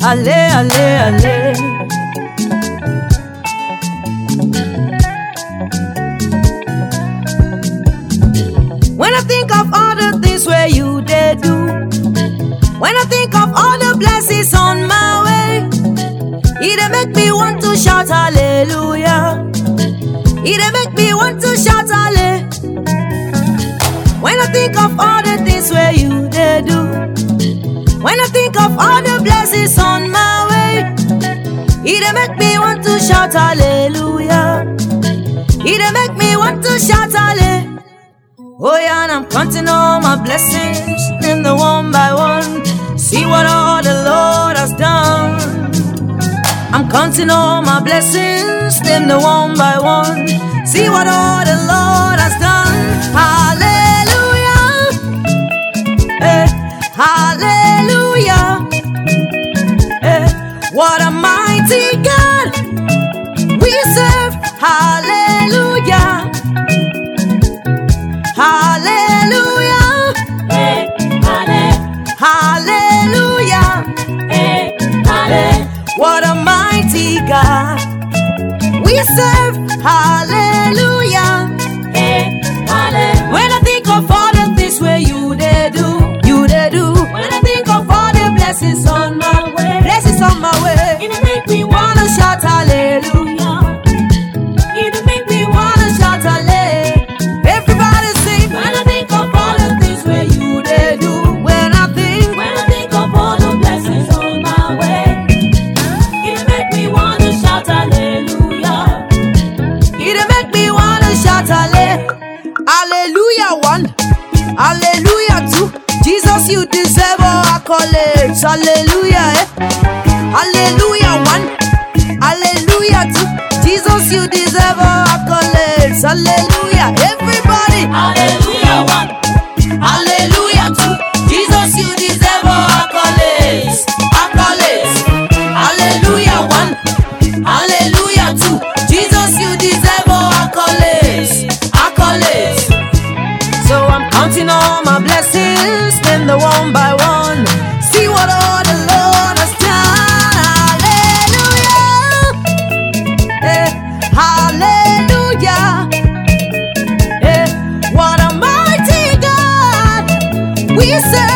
Ale, ale, ale. When I think of all the things where you did do, when I think of all the blessings on my way, it make me want to shout hallelujah. It make me want to shout hallelujah. When I think of all the things where you did do, when I think of all the blessings on my way, it make me want to shout hallelujah. It make me want to shout hallelujah. Oh yeah, and I'm counting all my blessings, in the one by one. See what all the Lord has done. I'm counting all my blessings, in the one by one. See what all the Lord has done. Hallelujah, hallelujah. What a mighty God we serve. Hallelujah. Hallelujah. Hey, Hallelujah. hey, What a mighty God we serve. Hallelujah. hey, When I think of all the things where you did do, you did do. When I think of all the blessings on my way, blessings on my way, it make me wanna shout hallelujah. it make me Wanna shout hallelujah. Everybody sing. when I think of all the things where you They do. When I think of all the blessings on my way, it make me want to shout hallelujah. it make me wanna shout hallelujah. Hallelujah one, hallelujah two. Jesus, you deserve all accolades. Hallelujah, hallelujah one, hallelujah two. Jesus, you deserve all accolades. Hallelujah, everybody. Hallelujah one, Hallelujah two. Jesus, you deserve all accolades. Accolades. Hallelujah one, hallelujah two. Jesus, you deserve all accolades. Accolades. So I'm counting all my blessings, then the one by one. See what all the Lord has done. Hallelujah. Hallelujah. What a mighty God we serve.